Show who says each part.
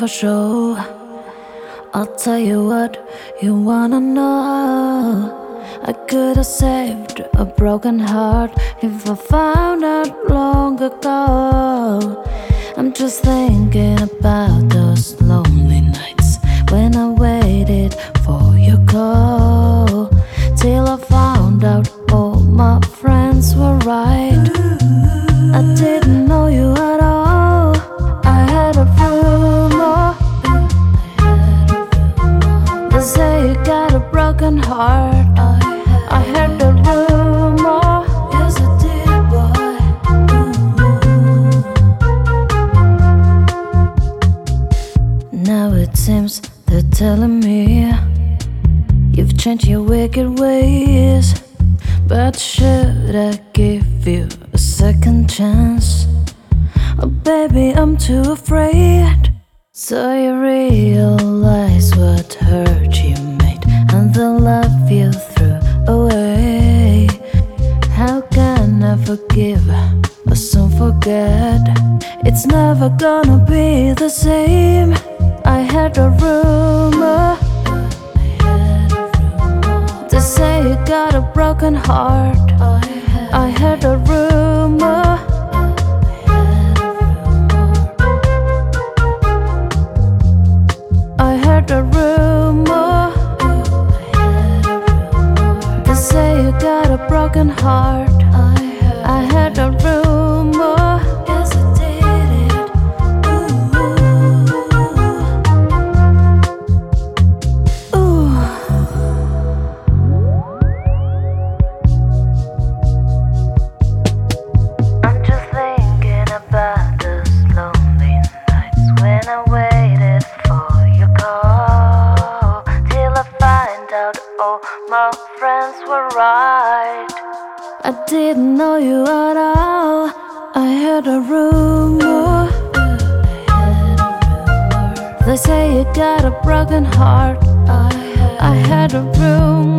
Speaker 1: show. I'll tell you what you wanna know. I could have saved a broken heart if I found out long ago. I'm just thinking about those lonely nights when I waited for your call, till I found out all my friends were right. I didn't know you at all. I had a rumor. They say you got a broken heart. I heard the rumor. Yes, I did, boy. Now it seems they're telling me you've changed your wicked ways. But should I give you a second chance? Oh baby, I'm too afraid. So you realize what hurt you made and the love you threw away. How can I forgive or soon forget? It's never gonna be the same. I had a rumor. They say you got a broken heart. I heard a rumor. I heard a rumor. They say you got a broken heart. I heard a rumor. Yes, I did it. Ooh. Ooh. I'm just thinking about those lonely nights when I waited for your call, till I find out all my friends were right. I didn't know you at all. I heard a rumor. They say you got a broken heart. I heard a rumor.